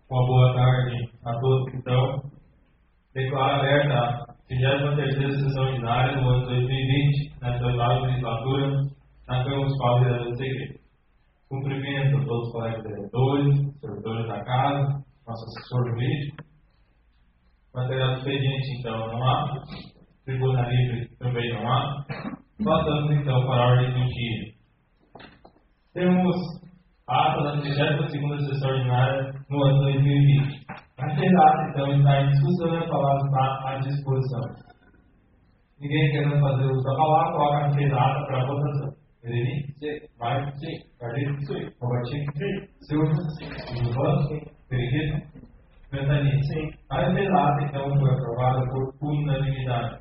Uma boa tarde a todos que estão. Declaro aberta a 23ª sessão ordinária do ano 2020, nesta oitava legislatura, na Câmara Municipal de Vereadores do Segredo. Cumprimento a todos os colegas vereadores, servidores da casa, nosso assessor jurídico. Material do expediente, então, não há. Tribuna livre também não há. Passamos, então, para a ordem do dia. Temos a ata da 32ª sessão ordinária no ano 2020. Aquela ata, então, está em discussão e a palavra está à disposição. Ninguém querendo fazer uso da palavra, coloca a ata para a votação. Frederico? Sim. Mário? Sim. Carlinhos? Sim. Robertinho? Sim. Silvio? Sim. Gilvan? Sim. Periquito? Ventania? Sim. A ata, então, foi aprovada por unanimidade.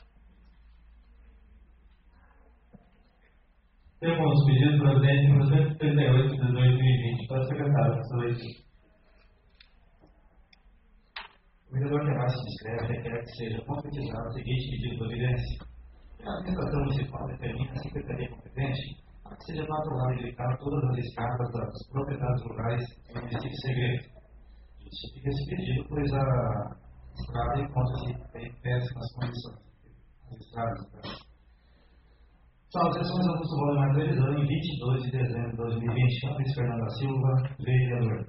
Temos pedido providência número 138 de 2020 para a secretária de Saúde. O vereador que abaixo se inscreve requer que seja concretizado o seguinte pedido de providência. A administração municipal determina a secretaria competente a que seja controlada e evitar todas as escadas dos proprietários rurais no município de Segredo. Justifica esse pedido, pois a estrada encontra-se em péssimas condições. As estradas, São as sessões Augusto Valdemar realizando em 22 de dezembro de 2020. Luiz Fernando da Silva, vereador.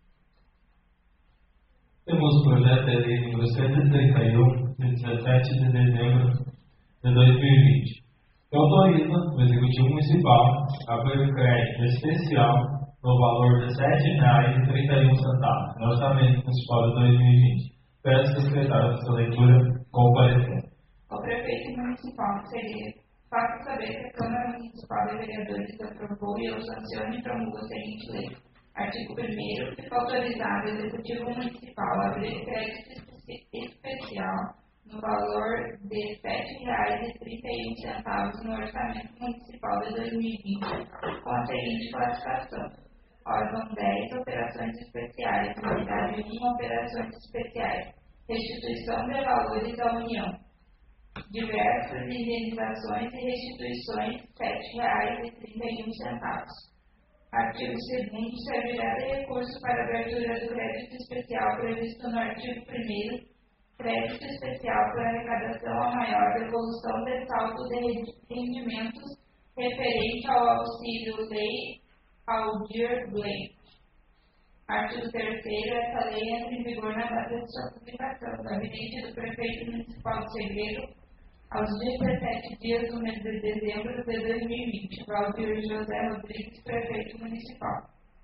Temos o projeto de lei número 131, de 17 de dezembro de 2020, que autoriza o Executivo Municipal a ver o crédito especial no valor de R$ 7,31 no Orçamento Municipal de 2020. Peço que o secretário da sua leitura comparecer. O prefeito municipal seria faça saber que a Câmara Municipal de Vereadores aprovou e eu sanciono e promulgo a seguinte lei. Artigo 1º, fica autorizado o Executivo Municipal a abrir crédito especial no valor de R$ 7,31 no Orçamento Municipal de 2020, com a seguinte classificação. Órgão 10, operações especiais. Unidade 1, operações especiais. Restituição de valores à União. Diversas indenizações e restituições R$ 7,31. Artigo 2º, servirá de recurso para abertura do crédito especial previsto no artigo 1º, crédito especial para arrecadação a maior devolução de saldo de rendimentos referente ao auxílio lei Aldir Blanc. Artigo 3º, essa lei entra em vigor na data de sua publicação. Gabinete do Prefeito Municipal de Segredo, aos 17 dias do mês de dezembro de 2020. Valdir José Rodrigues, Prefeito Municipal.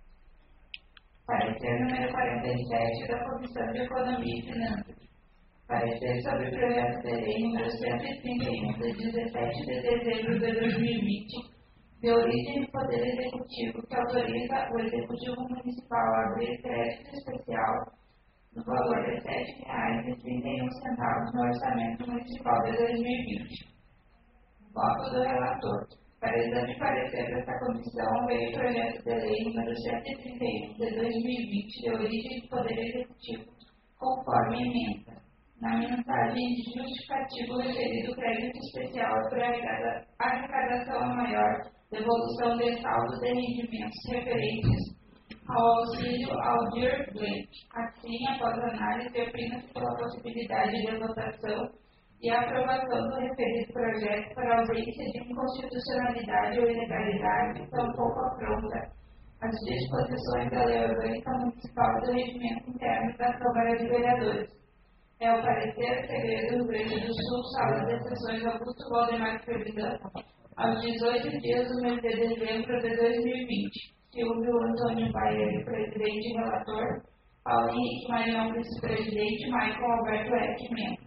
Parecer número 47 da Comissão de Economia e Finanças. Parecer sobre o projeto de lei número 131 de 17 de dezembro de 2020, de origem do Poder Executivo, que autoriza o Executivo Municipal a abrir crédito especial no valor de R$ 7,31 no Orçamento Municipal de 2020. Voto do relator. Para exame e parecer desta comissão, veio o projeto de lei número 131 de 2020, de origem do Poder Executivo, conforme emenda. Na mensagem de justificativo referido crédito especial para arrecadação a maior devolução de saldo de rendimentos referentes ao auxílio Aldir Blanc. Assim, após análise, opina-se pela possibilidade de votação e aprovação do referido projeto para ausência de inconstitucionalidade ou ilegalidade, tampouco afronta as disposições da Lei Orgânica Municipal do Regimento Interno da Câmara de Vereadores. É o parecer Segredo Rio Grande do Sul, Sala de Sessões Augusto Valdemar Ferreira, aos 18 dias do mês de dezembro de 2020. Silvio Antônio Baer, presidente e relator. Paulo Henrique Marião, vice-presidente. Michael Alberto Eck, membro.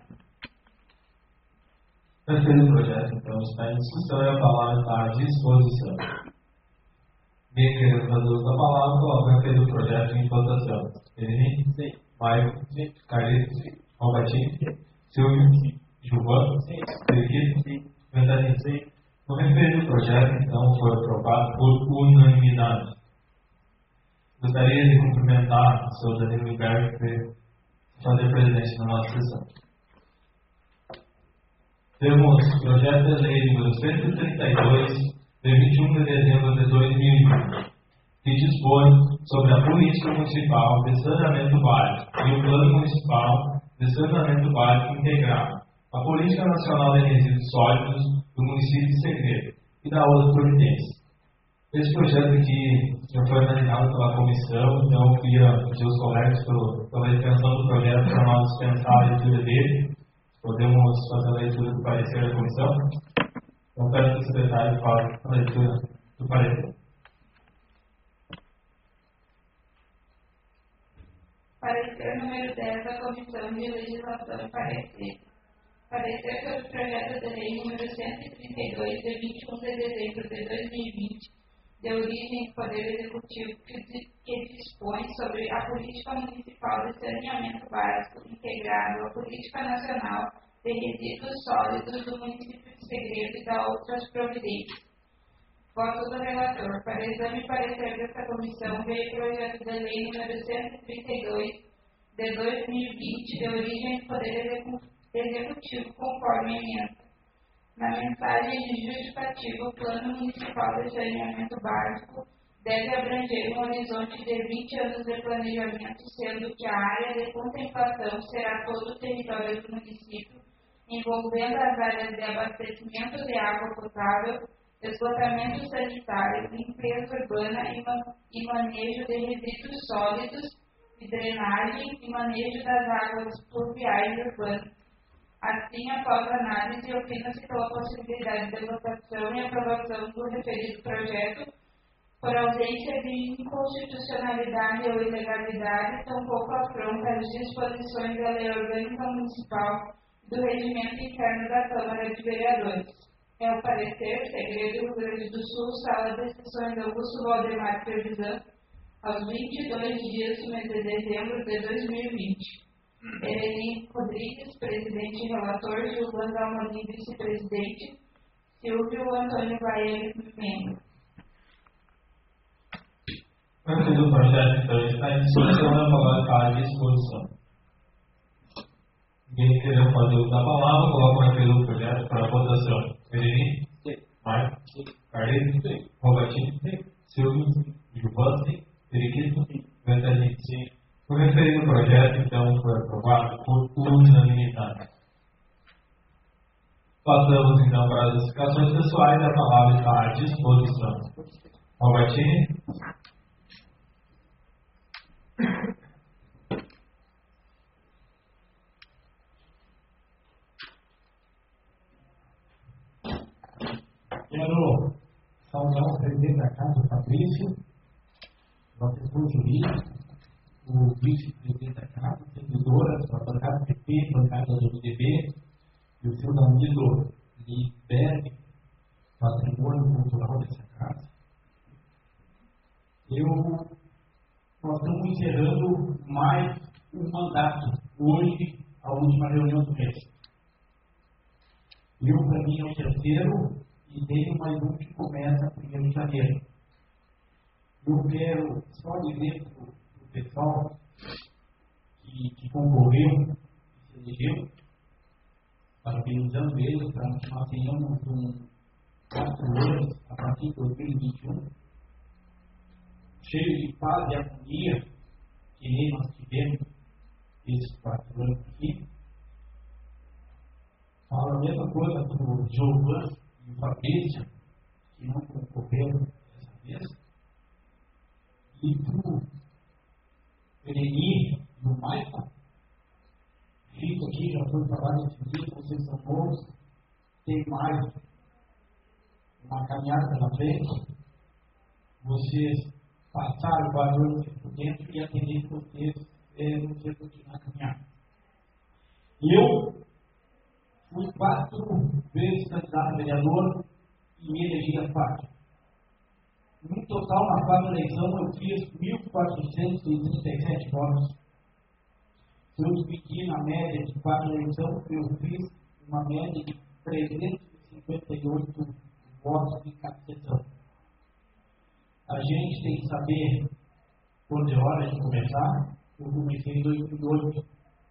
Referido projeto, então, está em discussão e a palavra está à disposição. Quem querendo fazer uso da palavra, coloca o referido projeto em votação. Frederico? Sim. Maio? Sim. Carlinhos? Sim. Robertinho? Silvio? Sim. Gilvan? Sim. Periquito? Sim. Ventania? Sim. O referido projeto, então, foi aprovado por unanimidade. Gostaria de cumprimentar o senhor Danilo Ribeiro por fazer presidente da nossa sessão. Temos o projeto de lei número 132, de 21 de dezembro de 2020, que dispõe sobre a política municipal de saneamento básico e o plano municipal de saneamento básico integrado, a política nacional de resíduos sólidos do município de Segredo e da outra providência. Esse projeto aqui já foi analisado pela comissão, então eu queria pedir aos colegas pela extensão do projeto para nós dispensar a leitura dele. Podemos fazer a leitura do parecer da comissão. Então, peço que o secretário fale a leitura do parecer. Parecer número 10 da Comissão de Legislação e Parecer. Parecer sobre o projeto de lei número 132, de 21 de dezembro de 2020, de origem do Poder Executivo, que dispõe sobre a Política Municipal de Saneamento Básico integrado à Política Nacional de Resíduos Sólidos do município de Segredo e da outras providências. Voto do relator. Para exame e parecer desta comissão, veio o projeto de lei número 132 de 2020, de origem do Poder Executivo, conforme emenda. Na mensagem de justificativa, o Plano Municipal de Saneamento Básico deve abranger um horizonte de 20 anos de planejamento, sendo que a área de contemplação será todo o território do município, envolvendo as áreas de abastecimento de água potável, esgotamento sanitário, limpeza urbana e manejo de resíduos sólidos, e drenagem e manejo das águas pluviais urbanas. Assim, após análise, opina-se pela possibilidade de votação e aprovação do referido projeto, por ausência de inconstitucionalidade ou ilegalidade, tampouco afronta as disposições da Lei Orgânica Municipal e do Regimento Interno da Câmara de Vereadores. É o parecer, Segredo, Rio Grande do Sul, Sala de Sessões Augusto Valdemar Trevisan, aos 22 dias do mês de dezembro de 2020. Ereli Rodrigues, presidente e relator, Gilvan Almorim, vice-presidente, Silvio Antônio Baia, membro. Antes do projeto, então, está em discussão, a palavra está à disposição. Ninguém querendo fazer uso da palavra, coloca aqui o projeto para votação. Ereli? Sim. Marco? Sim. Carlinhos? Sim. Robertinho? Sim. Silvio? Gilvan? Sim. Periquito? Sim. Ventalini? Sim. O referido projeto, então, foi aprovado por unanimidade. Passamos, então, para as explicações pessoais. A palavra está à disposição. Robertini. Quero saudar o presidente da casa, o Fabrício, o assessor jurídico, o vice-presidente da casa, servidoras, a bancada PP, a bancada do MDB, e o seu Danilo Liberg, patrimônio cultural dessa casa. Nós estamos encerrando mais um mandato. Hoje, a última reunião do mês. Para mim, é o terceiro, e tenho mais um que começa 1º de janeiro. Eu quero só dizer para o pessoal que concorreu, que se elegeu, parabenizando eles, para que nós tenhamos 4 anos a partir de 2021, cheio de paz e harmonia, que nem nós tivemos esses 4 anos aqui. Fala a mesma coisa para o Gilvan e o Fabrício, que não concorreram dessa vez. E para o Ereli e o Maicon, fica aqui, já foi falado esse dia, vocês são bons, tem mais uma caminhada pela frente, vocês passaram 4 anos por dentro e a tendência de vocês é você continuar a caminhar. Eu fui 4 vezes candidato a vereador e me elegi a 4. No total, na 4 eleições, eu fiz 1.437 votos. Se eu dividir na média de 4 eleições, eu fiz uma média de 358 votos em cada sessão. A gente tem que saber quando é hora de começar. Eu comecei em 2008.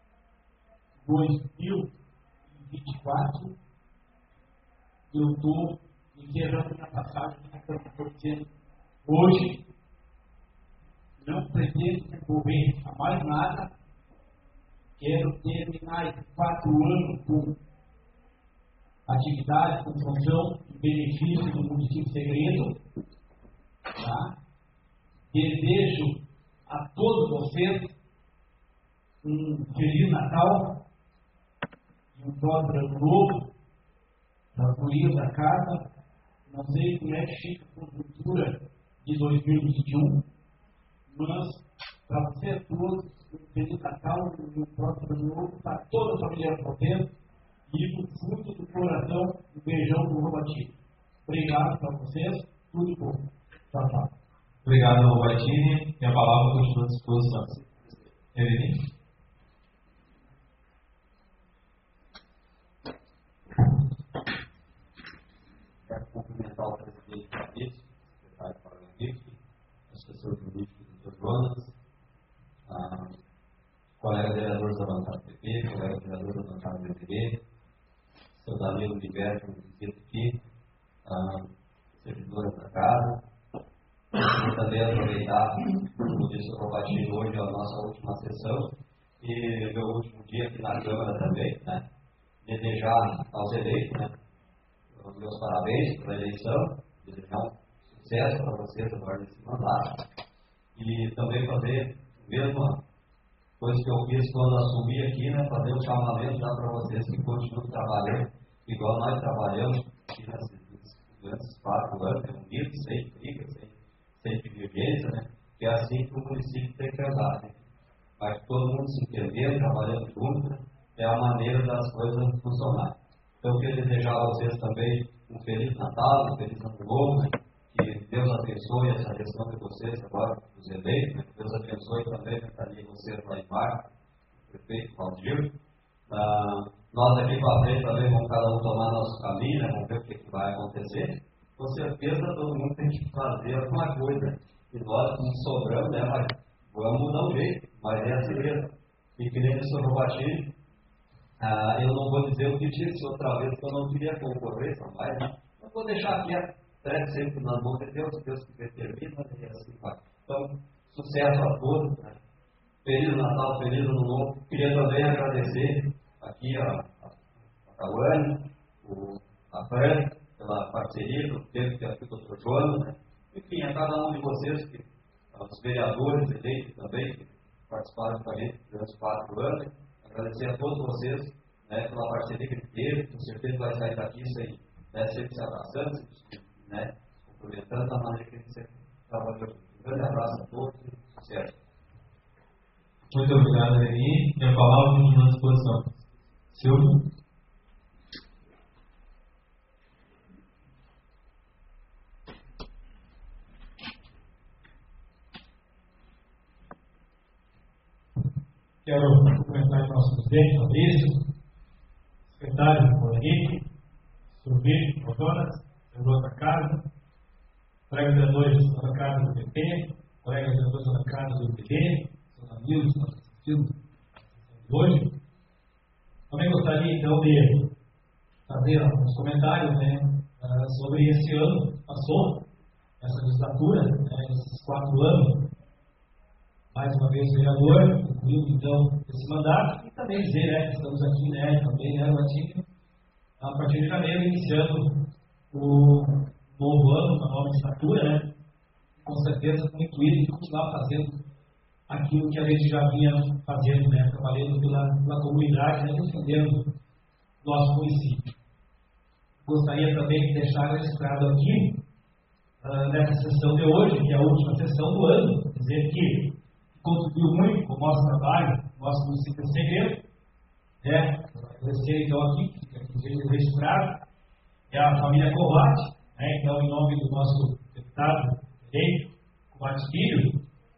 2024, eu estou encerrando minha passagem na Câmara. Hoje, não pretendo me envolver a mais nada. Quero terminar esses 4 anos com atividade, com função e benefício do município Segredo. Tá? Desejo a todos vocês um Feliz Natal e um próspero ano novo, da folia da casa. Não sei como é que fica a conjuntura de 2021, mas para vocês todos, um Feliz Natal e um próspero ano novo para toda a família Provenço e do fundo do coração, um beijão do Robatini. Obrigado para vocês, tudo bom. Tchau, tchau. Obrigado, Robatini. E a palavra continua à disposição. Evelyn? Quero cumprimentar o presidente Fabrício, o secretário Paulo Henrique, o assessor jurídico Dr. Jonas, colega vereador da bancada do PP, colega vereador da bancada do MDB, seus amigos libertos do distrito aqui, servidores da casa. Quero também aproveitar, como disse o Robatini, hoje é a nossa última sessão e meu último dia aqui na Câmara também, né? Desejar aos eleitos, né? Meus parabéns pela eleição, desejar um sucesso para vocês agora nesse mandato e também fazer a mesma coisa que eu fiz quando assumi aqui, né? Fazer um chamamento já para vocês que continuem trabalhando igual nós trabalhamos aqui nesses 4 anos, unidos, sem briga, sem divergência, né? Que é assim que o município tem que andar, né? Mas todo mundo se entender, trabalhando junto, né? É a maneira das coisas funcionar. Então, eu queria desejar a vocês também um Feliz Natal, um Feliz Ano Novo, né? Que Deus abençoe essa gestão de vocês agora, os eleitos, né? Que Deus abençoe também a estaria vocês lá embaixo, o prefeito Valdir. Nós aqui para frente também vamos cada um tomar nosso caminho, né? Vamos ver o que vai acontecer. Com certeza todo mundo tem que fazer alguma coisa. E nós, como sobramos, né? Mas vamos dar um jeito, mas é assim mesmo. E que nem disse o Robatini, eu não vou dizer o que disse outra vez, que eu não queria concorrer, mas né? Eu vou deixar aqui até sempre nas mãos de Deus, se Deus quiser termina, e assim vai. Então, sucesso a todos, né? Feliz Natal, feliz Ano Novo. Queria também agradecer aqui a Cauane, a Fran, pela parceria, pelo tempo que aqui o Dr. Jonas, né? Enfim, a cada um de vocês, os vereadores eleitos também, que participaram com a gente durante 4 anos, agradecer a todos vocês, né, pela parceria que teve, com certeza vai sair daqui sem, né, sempre se abraçando, né, cumprimentando da maneira que a gente sempre trabalhou. Um grande abraço a todos e sucesso. Muito obrigado, Evelyn. E a palavra continua à disposição. Silvio? Quero cumprimentar o nosso presidente, Fabrício, secretário Paulo Henrique, Silvio, Jonas, vereador da casa, colegas vereadores da bancada do PP, colegas vereadores da bancada do MDB, seus amigos, nossos assistidos hoje. Também gostaria, então, de fazer alguns comentários, né, sobre esse ano que passou, essa legislatura, né, esses 4 anos. Mais uma vez, vereador, concluindo então esse mandato, e também dizer, né, que estamos aqui, né, também, né, a partir de janeiro, iniciando o novo ano, uma nova legislatura, né, com certeza com o intuito de continuar fazendo aquilo que a gente já vinha fazendo, né, trabalhando pela comunidade, né, defendendo nosso município. Gostaria também de deixar registrado aqui, nessa sessão de hoje, que é a última sessão do ano, dizer que contribuiu muito com o nosso trabalho, nosso município Segredo, né? Agradecer então aqui, que registrado, é a família Covate, né? Então, em nome do nosso deputado eleito, Covate Filho,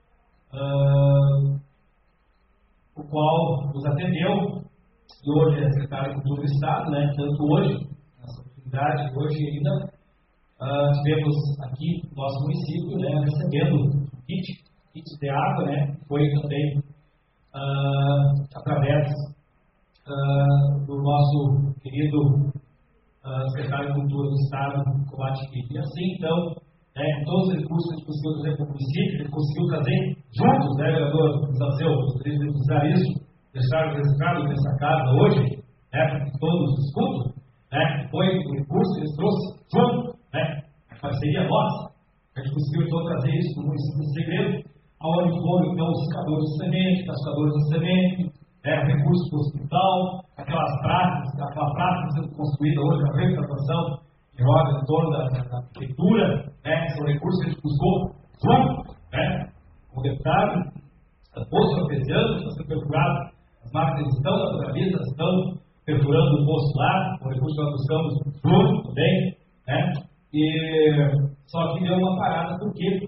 o qual nos atendeu, e hoje é secretário de Cultura do Estado, né? Tanto hoje, nessa oportunidade, hoje ainda, tivemos aqui no nosso município, né? Recebendo kit de água, né? Foi também através do nosso querido secretário de Cultura do Estado, Covate Filho. E assim, então, com todos os recursos que a gente conseguiu trazer para o município, a gente conseguiu trazer juntos, né, vereador Zanceu, gostaria de usar isso, deixar registrado nessa casa hoje, né, para que todos escutem, né, foi o recurso que eles trouxeram junto, né, a parceria nossa, a gente conseguiu então trazer isso no município de Segredo, aonde foram então os secadores de semente, cascadores de semente, recursos do hospital, aquela praça sendo construída hoje, a restauração que roda em torno da prefeitura, né, são recursos que a gente buscou junto, né, com o deputado, poço artesiano, está sendo perfurado, as máquinas estão naturalistas, estão perfurando o poço lá, o recurso que nós buscamos junto também, né, e só que deu uma parada, por quê?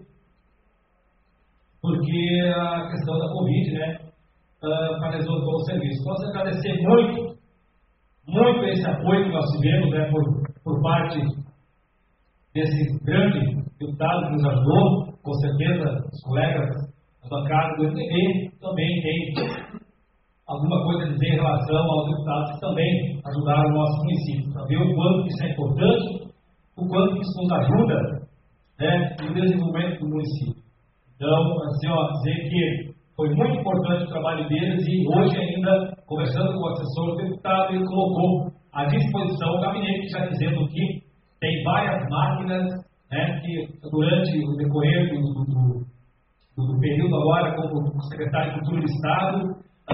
Porque a questão da Covid, né, paralisou todo o serviço. Posso agradecer muito esse apoio que nós tivemos, né, por parte desse grande deputado que nos ajudou. Com certeza, os colegas da bancada do MDB também têm alguma coisa a dizer em relação aos deputados que também ajudaram o nosso município, para ver o quanto isso é importante, o quanto isso nos ajuda, né, no desenvolvimento do município. Então, assim, dizer que foi muito importante o trabalho deles e hoje ainda, conversando com o assessor do deputado, ele colocou à disposição o gabinete, já dizendo que tem várias máquinas, né, que durante o decorrer do período agora, como secretário de Cultura do Estado,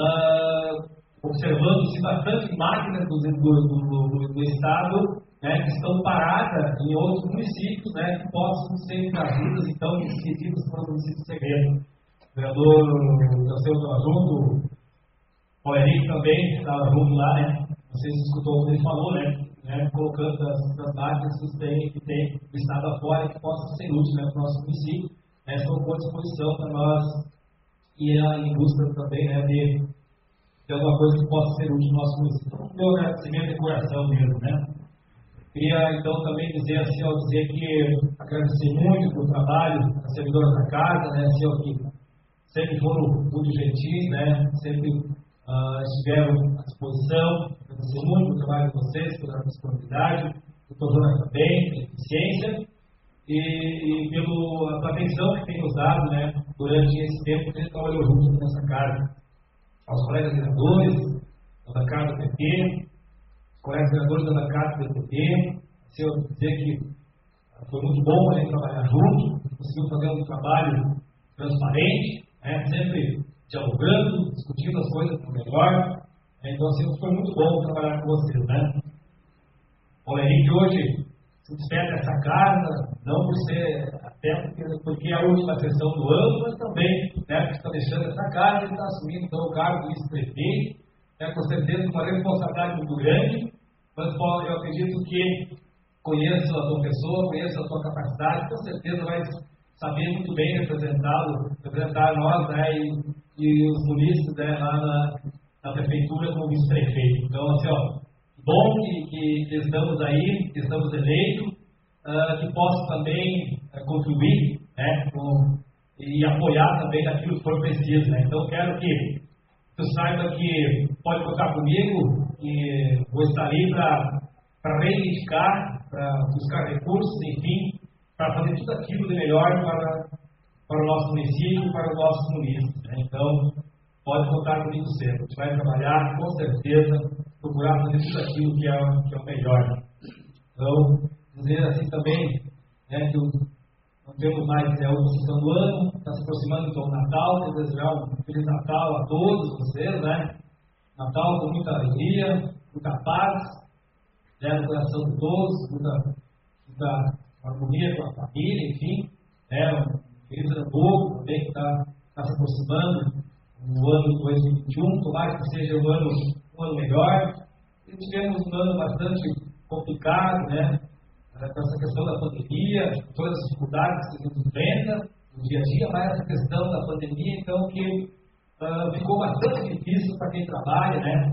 observando-se bastante máquinas do Estado, né, que estão paradas em outros municípios, né, que possam ser trazidas, então, iniciativas para o município Segredo. O vereador Zanceu estava junto, o Henrique também estava junto lá, né? Não sei se escutou o que ele falou, né? Colocando as máquinas que tem o Estado afora que possam ser úteis, né, para o nosso município. Né? Estão à disposição para nós ir em busca também, né, de alguma coisa que possa ser útil no nosso município. Então, meu agradecimento de coração mesmo, né? Queria então também dizer assim, que agradecer muito pelo trabalho das servidoras da casa, né, que sempre foram muito gentis, né, sempre estiveram à disposição. Agradecer muito pelo trabalho de vocês, pela disponibilidade, o doutor também, pela eficiência e pela atenção que tem nos dado, né, durante esse tempo que a gente trabalhou junto nessa casa. Aos colegas vereadores da bancada do PT, colegas vereadores da bancada do PT, se eu dizer que foi muito bom a gente trabalhar junto, conseguimos fazer um trabalho transparente, né, sempre dialogando, discutindo as coisas para o melhor. Então, assim, foi muito bom trabalhar com vocês, né? O Henrique hoje se despede dessa casa, não por ser, até porque é a última sessão do ano, mas também, né, que está deixando essa casa, ele está assumindo então o cargo de vice-prefeito, com certeza uma responsabilidade muito grande, mas eu acredito que conheço a tua pessoa, conheço a tua capacidade, com certeza vai saber muito bem representar nós, né, e os munícipes, né, lá na prefeitura como vice-prefeito. Então, assim, bom que estamos aí, que estamos eleitos, que possa também contribuir, né, e apoiar também naquilo que for preciso, né. Então, quero que tu saiba que pode contar comigo e vou estar ali para reivindicar, para buscar recursos, enfim, para fazer tudo aquilo de melhor para o nosso município, para os nossos munícipes, né. Então, pode contar comigo sempre. A gente vai trabalhar, com certeza, procurar fazer tudo aquilo que é o melhor. Então, dizer assim também, né, que não temos mais a outra sessão do ano, está se aproximando então o Natal, quero desejar um Feliz Natal a todos vocês, né? Natal com muita alegria, muita paz, né, no coração de todos, muita harmonia com a família, enfim, um feliz ano novo também que está se aproximando, no ano 2021, tomara que seja um ano melhor. E tivemos um ano bastante complicado, né? Com essa questão da pandemia, todas as dificuldades que a gente enfrenta no dia a dia, mas essa questão da pandemia, então, que ficou bastante difícil para quem trabalha, né?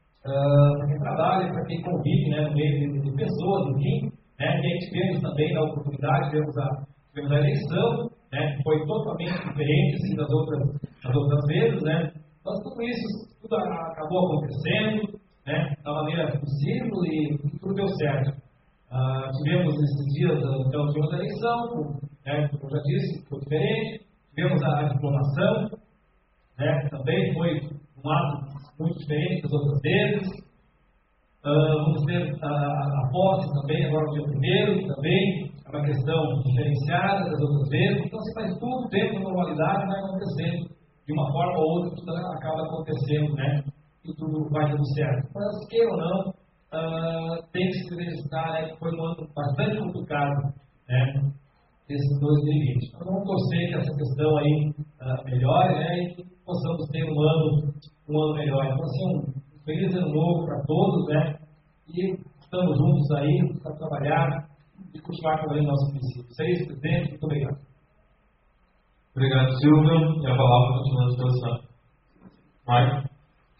Para quem trabalha, para quem convive, né, no meio de pessoas, enfim, né? E a gente vemos também na oportunidade, tivemos a eleição, né, que foi totalmente diferente assim, das outras vezes, né? Mas tudo isso, tudo acabou acontecendo, né, da maneira possível e tudo deu certo. Tivemos esses dias, então, tivemos a eleição, né, como eu já disse, foi diferente. Vemos a diplomação, né? Também foi um ato muito diferente das outras vezes. Vamos ter a posse também, agora no dia 1º, também é uma questão diferenciada das outras vezes. Então, se faz tudo dentro da normalidade, vai acontecendo. De uma forma ou outra, tudo acaba acontecendo, né? E tudo vai dando certo. Mas, queira ou não, tem que se registrar, né? Que foi um ano bastante complicado, né? Esse 2020. Então, vamos torcer que essa questão aí melhore, né? E que possamos ter um ano melhor. Então, assim, um feliz ano novo para todos, né? E estamos juntos aí para trabalhar e continuar trabalhando nosso princípio. Isso aí, presidente, muito obrigado. Obrigado, Silvio. E a palavra continua à disposição. Mário?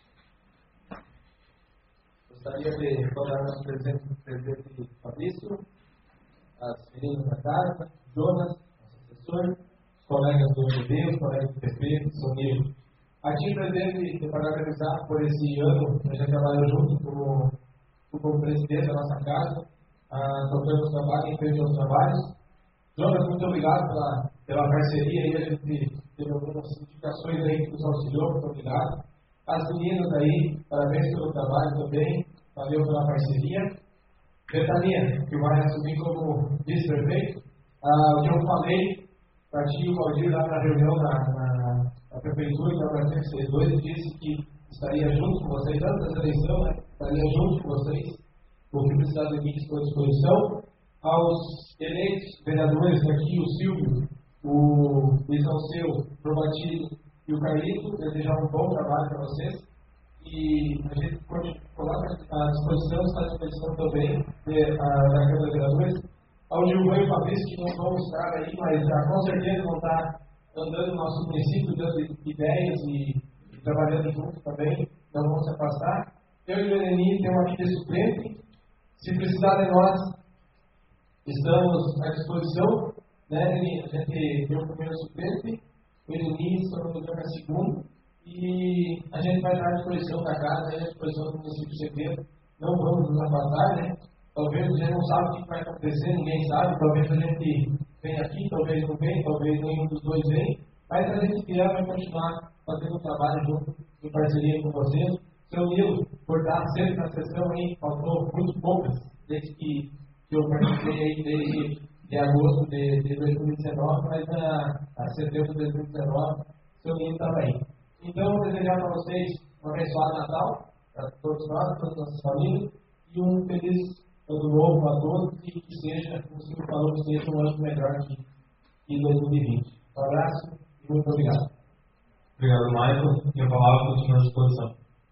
Gostaria de recordar nosso presidente Fabrício, as meninas da casa, Jonas, nosso assessor, os colegas do MD, os colegas do PP, Sonil. Aqui, presidente, eu parabenizar por esse ano, a gente trabalhou junto com o presidente da nossa casa, tocando os trabalhos, empresa os trabalhos. Jonas, muito obrigado pela parceria aí, a gente teve algumas indicações aí que nos auxiliou, muito obrigado. As meninas aí, parabéns pelo trabalho também, valeu pela parceria. Betânia, que vai assumir como vice-prefeito, o que eu falei para ti e o Valdir lá na reunião na prefeitura, na Brasil C2, ele disse que estaria junto com vocês, antes dessa eleição, né? Estaria junto com vocês, o que precisar de mim estou à disposição. Aos eleitos vereadores aqui, o Silvio, o Luiz Alceu, o Probatino e o Carlito, desejar um bom trabalho para vocês. E a gente coloca à disposição, está à disposição também da Câmara de Vereadores. Ao Gilvan e o Fabrício, que não vão estar aí, mas com certeza vão estar andando no nosso município, dando ideias e trabalhando juntos também, não vão se afastar. Eu e o Eleni temos aqui de suplente. Se precisar de nós, estamos à disposição. Né? A gente deu o primeiro suplente, o Eleni, se não me engano, é o segundo. E a gente vai estar à disposição da casa, à disposição do município secreto. Não vamos nos afastar, né? Talvez a gente não sabe o que vai acontecer, ninguém sabe. Talvez a gente venha aqui, talvez não venha, talvez nenhum dos dois venha. Mas a gente vier, vai continuar fazendo o trabalho junto, em parceria com vocês. Seu Nilo, por estar sempre na sessão aí, faltou muito poucas, desde que eu participei aí desde agosto de 2019, mas a setembro de 2019, seu Nilo estava aí. Então, eu desejar para vocês um abençoado Natal, para todos nós, todas as nossas famílias, e um feliz ano novo a todos, e que seja, como o senhor falou, que seja um ano melhor que 2020. Um abraço e muito obrigado. Obrigado, Michael. E a palavra continua à disposição.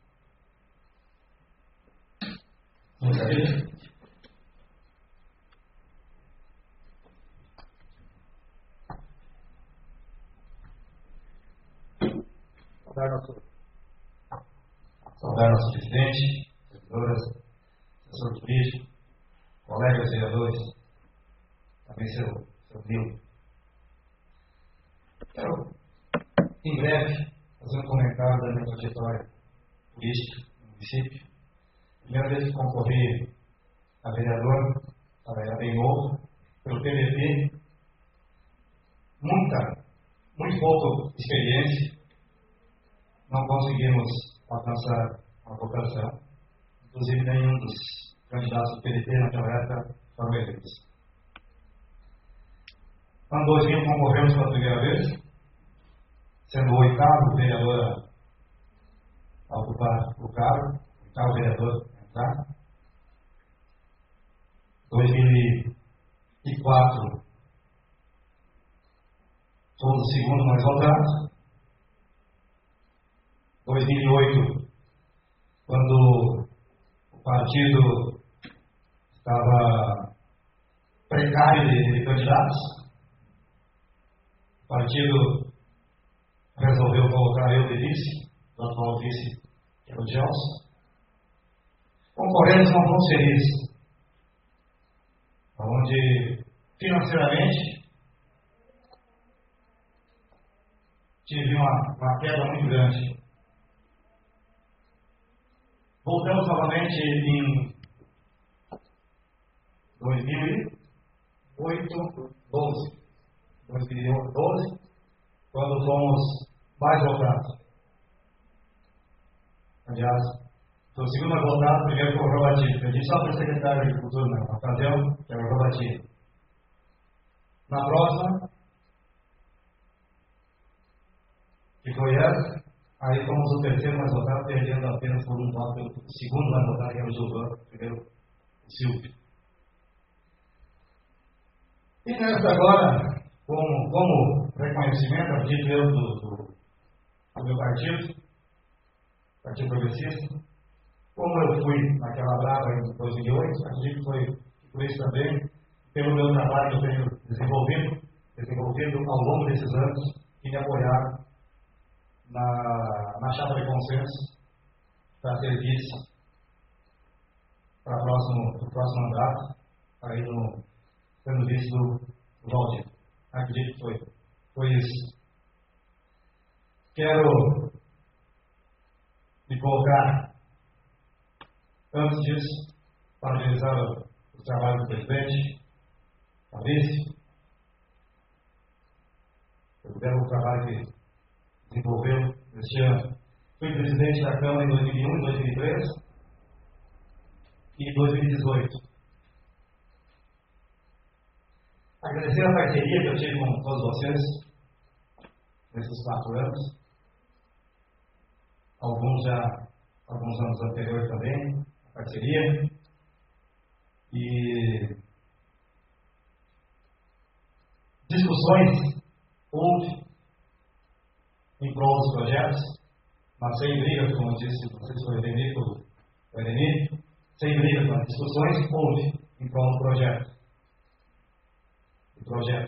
Saudar nosso presidente, servidoras, assessor político, colegas vereadores, também seu Nilo. Quero, em breve, fazer um comentário da minha trajetória política no município. Primeira vez que concorri a vereador, era bem novo, pelo PVP, muito pouca experiência, não conseguimos alcançar uma votação, inclusive nenhum dos candidatos do PDT naquela época foram eleitos. Em 2000 concorremos pela primeira vez, sendo o 8º vereador a ocupar o cargo, o 8º vereador a entrar. 2004, somos o segundo mais votado. 2008, quando o partido estava precário de candidatos, o partido resolveu colocar eu de vice, o atual vice, que é o Gelson. Concorremos não vamos felizes, onde financeiramente tive uma queda muito grande. Voltamos novamente em 2012, quando fomos mais votados. Aliás, foi o segundo mais votado, o primeiro foi o Robatino. Pedi só para o secretário de Agricultura na ocasião, que era o Robatino. Na próxima, que foi essa, aí fomos o terceiro mais votado, perdendo apenas por um voto pelo segundo mais votado, que era o Gilvan, primeiro o Silvio. E nessa agora, como reconhecimento, a pedido do meu partido Progressista, como eu fui naquela brava em 2008, acredito que foi por isso também, pelo meu trabalho que eu tenho desenvolvido ao longo desses anos, e me apoiaram na chapa de consenso para ser vice para o próximo mandato, aí sendo vice do Valdir. Acredito que foi isso. Quero me colocar, antes disso, parabenizar o trabalho do presidente, Fabrício, pelo belo trabalho que desenvolveu este ano. Fui presidente da Câmara em 2001, 2003 e 2018. Agradecer a parceria que eu tive com todos vocês nesses 4 anos. Alguns anos anteriores também, a parceria. E discussões houve em prol dos projetos, mas sem brigas, como disse, não sei se foi o Edenir, sem brigas, mas discussões houve em prol do projeto. De projetos.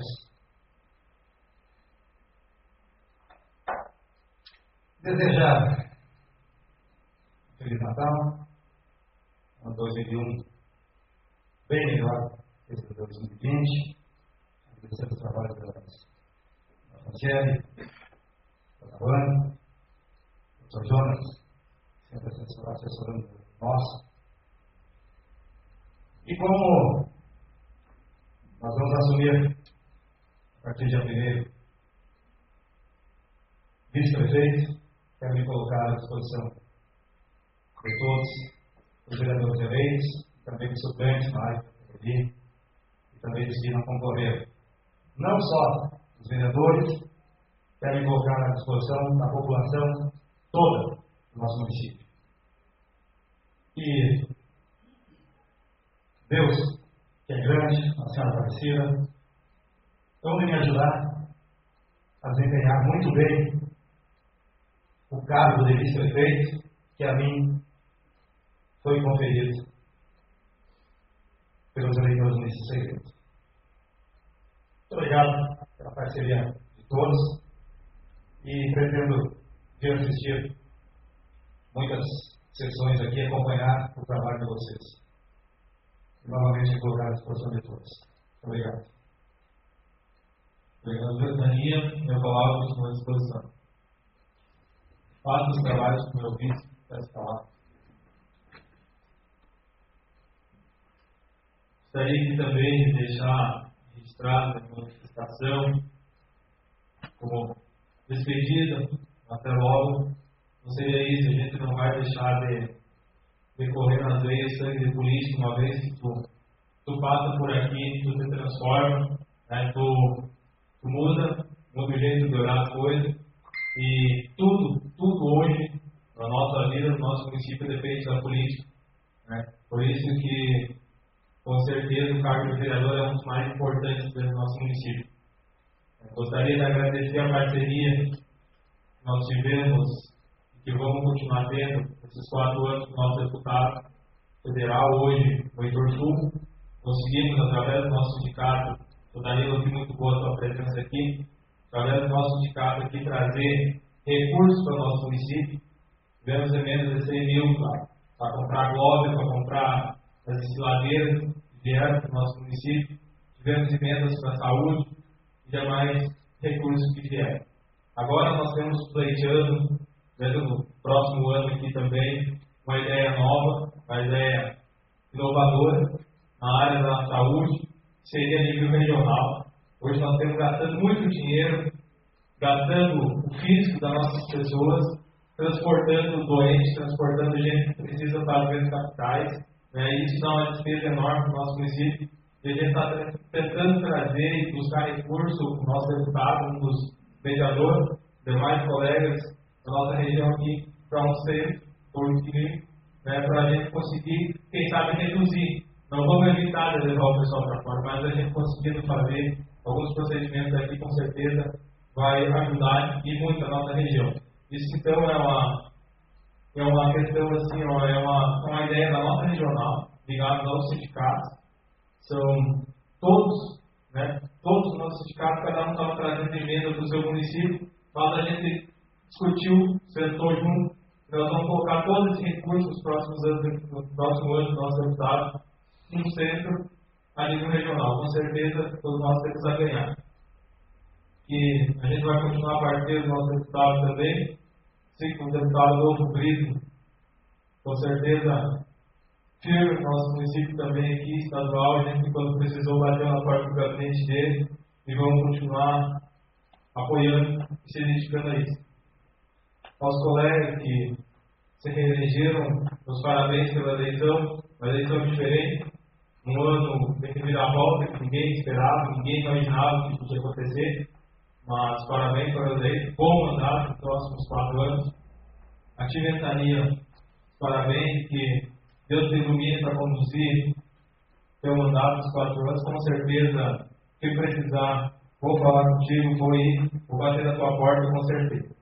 Desejar Feliz Natal, ano 2001 bem melhor que esse de 2020. Agradecer o trabalho da Franciele, da Tawana, do Dr. Jonas, sempre assessorando nós. E como nós vamos assumir, a partir de dia 1º, vice-prefeito, quero me colocar à disposição de todos os vereadores eleitos, também dos suplentes, e também dos que não concorreram. Não só os vereadores, quero me colocar à disposição da população toda do nosso município. E Deus, que é grande, a Senhora Aparecida, vão me ajudar a desempenhar muito bem o cargo de vice-prefeito que a mim foi conferido pelos eleitores do município. Muito obrigado pela parceria de todos e pretendo vir assistir muitas sessões aqui e acompanhar o trabalho de vocês. E novamente colocar à disposição de todos. Muito obrigado. Obrigado, Betania. Minha palavra à disposição. Faço os trabalhos com o meu vice, peço palavra. Gostaria aqui também de deixar registrada a minha manifestação como despedida, até logo. Não seria isso, a gente não vai deixar de correr nas veias sangue de político, uma vez que tu passa por aqui, tu se transforma, né? tu muda o jeito de olhar as coisas, e tudo hoje, na nossa vida, no nosso município, depende da política. Né? Por isso que, com certeza, o cargo de vereador é um dos mais importantes do nosso município. Gostaria de agradecer a parceria que nós tivemos e que vamos continuar tendo esses 4 anos com o nosso deputado federal, hoje, o Heitor Sul. Conseguimos, através do nosso sindicato, o Danilo, que muito boa a sua presença aqui, através do nosso sindicato aqui, trazer recursos para o nosso município. Tivemos emendas de 100 mil para comprar glóbulos, para comprar as desfiladeiras que vieram para o nosso município. Tivemos emendas para a saúde e demais recursos que vieram. Agora nós temos pleiteando, no próximo ano aqui também, uma ideia nova, uma ideia inovadora na área da saúde, que seria a nível regional. Hoje nós temos gastando muito dinheiro gastando o físico das nossas pessoas, transportando doentes, transportando gente que precisa para as grandes capitais. Né? Isso dá uma despesa enorme para o nosso município. E a gente está tentando trazer e buscar recurso para o nosso deputado, um dos vereadores, demais colegas da nossa região aqui, para um ser político, né, para a gente conseguir, quem sabe, reduzir. Não vamos evitar de levar o pessoal para fora, mas a gente conseguindo fazer alguns procedimentos aqui, com certeza, vai ajudar e muito a nossa região. Isso, então, é uma questão, assim, é uma ideia da nossa regional, ligada aos sindicatos. São todos, né, todos os nossos sindicatos, cada um estava trazendo emenda do seu município, mas a gente discutiu, sentou junto, nós vamos colocar todos esses recursos nos próximos anos, no próximo ano do nosso deputado, no centro, a nível regional. Com certeza, todos nós temos a ganhar. E a gente vai continuar a partir do nosso deputado também, sim, com o deputado Adolfo Brito, com certeza, firme no nosso município também aqui, estadual, a gente, quando precisou, bateu na porta do gabinete dele, e vamos continuar apoiando e se dedicando a isso. Aos colegas que se reelegeram, meus parabéns pela eleição, uma eleição diferente, um ano de reviravolta que ninguém esperava, ninguém imaginava que podia acontecer, mas parabéns pela eleição, bom mandato nos próximos 4 anos. A Tia Ventania, parabéns, que Deus te ilumine para conduzir teu mandato nos 4 anos, com certeza, se precisar, vou falar contigo, vou ir, vou bater na tua porta, com certeza.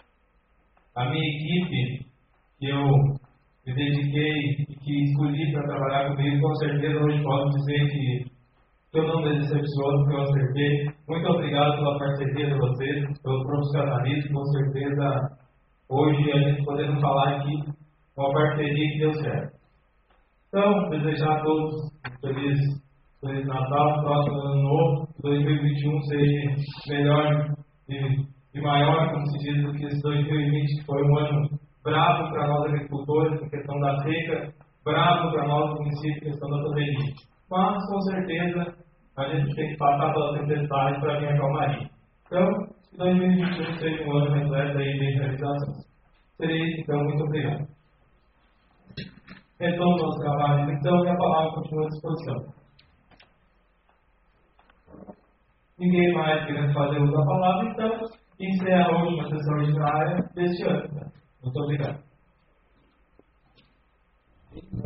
A minha equipe, que eu me dediquei e que escolhi para trabalhar comigo, com certeza hoje posso dizer que eu não me decepciono, porque eu acertei. Muito obrigado pela parceria de vocês, pelo profissionalismo, com certeza hoje a gente podendo falar aqui uma parceria que deu certo. Então, desejar a todos um Feliz Natal, próximo ano novo, 2021 seja melhor e maior, como se diz, do que esse 2020, que foi um ano bravo para nós agricultores, em questão da seca, bravo para nós municípios, em questão da pandemia. Mas, com certeza, a gente tem que passar pela tempestade para vir a calmaria. Então, que 2021 seja um ano repleto aí de realizações. Seria isso, então, muito obrigado. Retorno ao nosso trabalho, então, e a palavra continua à disposição. Ninguém mais querendo fazer uso da palavra, então, encerra a última sessão ordinária deste ano. Muito obrigado.